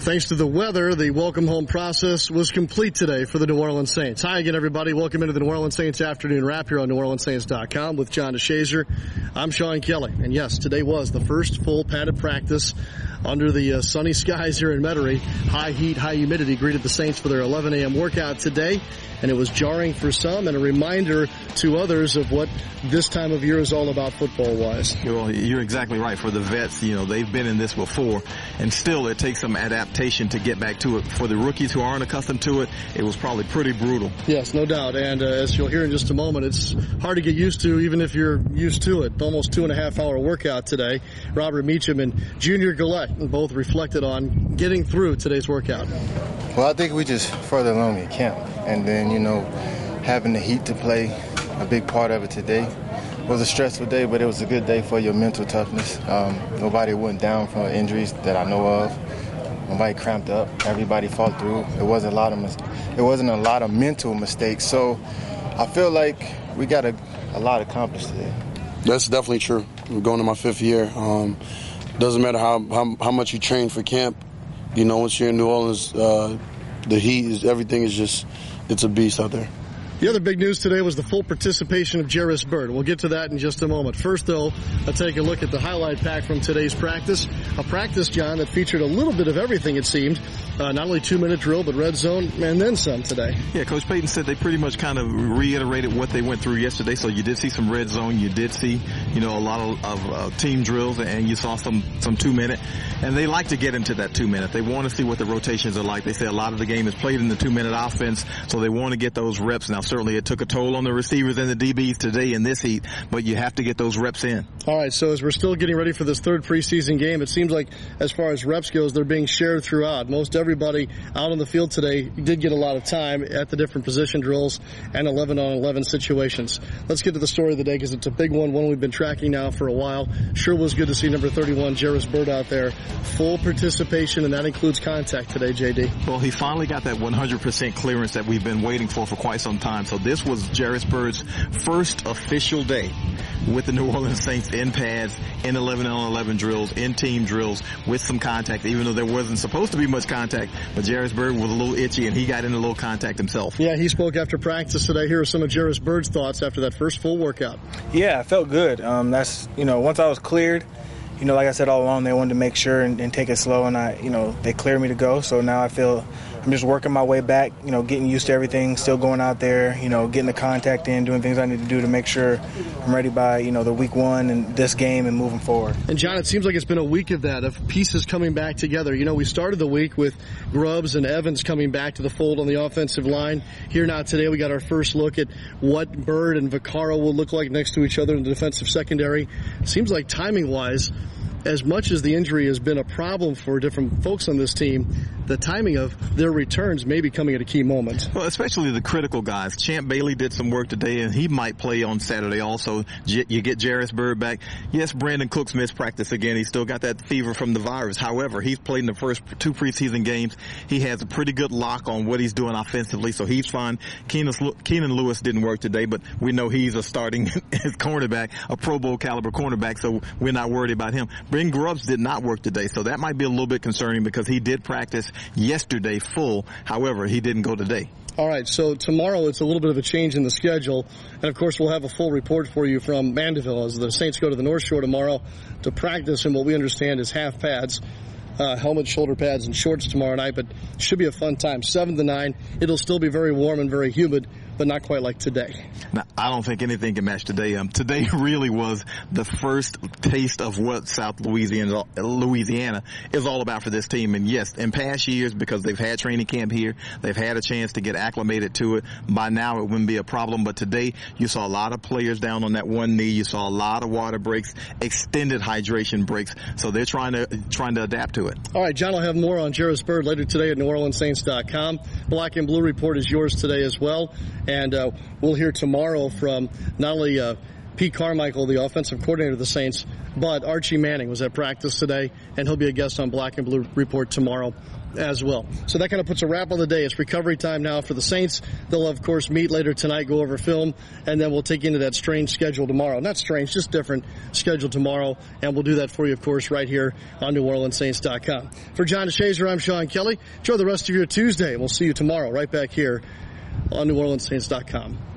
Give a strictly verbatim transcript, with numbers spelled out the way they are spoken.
Thanks to the weather, the welcome home process was complete today for the New Orleans Saints. Hi again, everybody. Welcome into the New Orleans Saints Afternoon Wrap here on New Orleans Saints dot com with John DeShazier. I'm Sean Kelly. And yes, today was the first full padded practice under the uh, sunny skies here in Metairie. High heat, high humidity greeted the Saints for their eleven a.m. workout today. And it was jarring for some and a reminder to others of what this time of year is all about football-wise. Well, you're exactly right. For the vets, you know, they've been in this before, and still it takes some adaptation to get back to it. For the rookies who aren't accustomed to it, it was probably pretty brutal. Yes, no doubt. And uh, as you'll hear in just a moment, it's hard to get used to, even if you're used to it. Almost two and a half hour workout today. Robert Meacham and Junior Gillette both reflected on getting through today's workout. Well, I think we just further along in camp. And then, you know, having the heat to play, a big part of it today. It was a stressful day, but it was a good day for your mental toughness. Um, nobody went down from injuries that I know of. Nobody cramped up. Everybody fought through. It wasn't a lot of mis- it wasn't a lot of mental mistakes. So I feel like we got a, a lot accomplished today. That's definitely true. I'm going to my fifth year. Um, doesn't matter how, how how much you train for camp. You know, once you're in New Orleans, uh, the heat is everything is just it's a beast out there. The other big news today was the full participation of Jairus Byrd. We'll get to that in just a moment. First, though, let's take a look at the highlight pack from today's practice. A practice, John, that featured a little bit of everything, it seemed. Uh, not only two-minute drill, but red zone, and then some today. Yeah, Coach Payton said they pretty much kind of reiterated what they went through yesterday. So you did see some red zone. You did see, you know, a lot of, of uh, team drills, and you saw some, some two-minute. And they like to get into that two-minute. They want to see what the rotations are like. They say a lot of the game is played in the two-minute offense, so they want to get those reps. Now, certainly it took a toll on the receivers and the D Bs today in this heat, but you have to get those reps in. All right, so as we're still getting ready for this third preseason game, it seems like as far as reps goes, they're being shared throughout. Most everybody out on the field today did get a lot of time at the different position drills and eleven on eleven situations. Let's get to the story of the day because it's a big one, one we've been tracking now for a while. Sure was good to see number thirty-one, Jairus Byrd, out there. Full participation, and that includes contact today, J D. Well, he finally got that one hundred percent clearance that we've been waiting for for quite some time. So this was Jairus Byrd's first official day with the New Orleans Saints in pads, in eleven on eleven drills, in team drills, with some contact, even though there wasn't supposed to be much contact. But Jairus Byrd was a little itchy, and he got in a little contact himself. Yeah, he spoke after practice today. Here are some of Jairus Byrd's thoughts after that first full workout. Yeah, I felt good. Um, that's, you know, once I was cleared, you know, like I said all along, they wanted to make sure and, and take it slow, and I, you know, they cleared me to go. So now I feel I'm just working my way back, you know, getting used to everything, still going out there, you know, getting the contact in, doing things I need to do to make sure I'm ready by, you know, the week one and this game and moving forward. And, John, it seems like it's been a week of that, of pieces coming back together. You know, we started the week with Grubbs and Evans coming back to the fold on the offensive line. Here now today we got our first look at what Byrd and Vaccaro will look like next to each other in the defensive secondary. Seems like timing-wise, as much as the injury has been a problem for different folks on this team, the timing of their returns may be coming at a key moment. Well, especially the critical guys. Champ Bailey did some work today, and he might play on Saturday also. You get Jairus Byrd back. Yes, Brandon Cooks missed practice again. He's still got that fever from the virus. However, he's played in the first two preseason games. He has a pretty good lock on what he's doing offensively, so he's fine. Keenan Lewis didn't work today, but we know he's a starting cornerback, a Pro Bowl caliber cornerback, so we're not worried about him. Ben Grubbs did not work today, so that might be a little bit concerning because he did practice yesterday full. However, he didn't go today. All right, so tomorrow it's a little bit of a change in the schedule. And, of course, we'll have a full report for you from Mandeville as the Saints go to the North Shore tomorrow to practice in what we understand is half pads. Uh, helmet, shoulder pads, and shorts tomorrow night, but should be a fun time. seven to nine. It'll still be very warm and very humid, but not quite like today. Now, I don't think anything can match today. Um, today really was the first taste of what South Louisiana, Louisiana is all about for this team. And yes, in past years, because they've had training camp here, they've had a chance to get acclimated to it. By now, it wouldn't be a problem. But today, you saw a lot of players down on that one knee. You saw a lot of water breaks, extended hydration breaks. So they're trying to trying to adapt to it. All right, John will have more on Jairus Byrd later today at New Orleans Saints dot com. Black and Blue Report is yours today as well. And uh, we'll hear tomorrow from not only uh, Pete Carmichael, the offensive coordinator of the Saints, but Archie Manning was at practice today, and he'll be a guest on Black and Blue Report tomorrow as well. So that kind of puts a wrap on the day. It's recovery time now for the Saints. They'll, of course, meet later tonight, go over film, and then we'll take you into that strange schedule tomorrow. Not strange, just different schedule tomorrow, and we'll do that for you, of course, right here on New Orleans Saints dot com. For John DeShazier, I'm Sean Kelly. Enjoy the rest of your Tuesday, and we'll see you tomorrow right back here on New Orleans Saints dot com.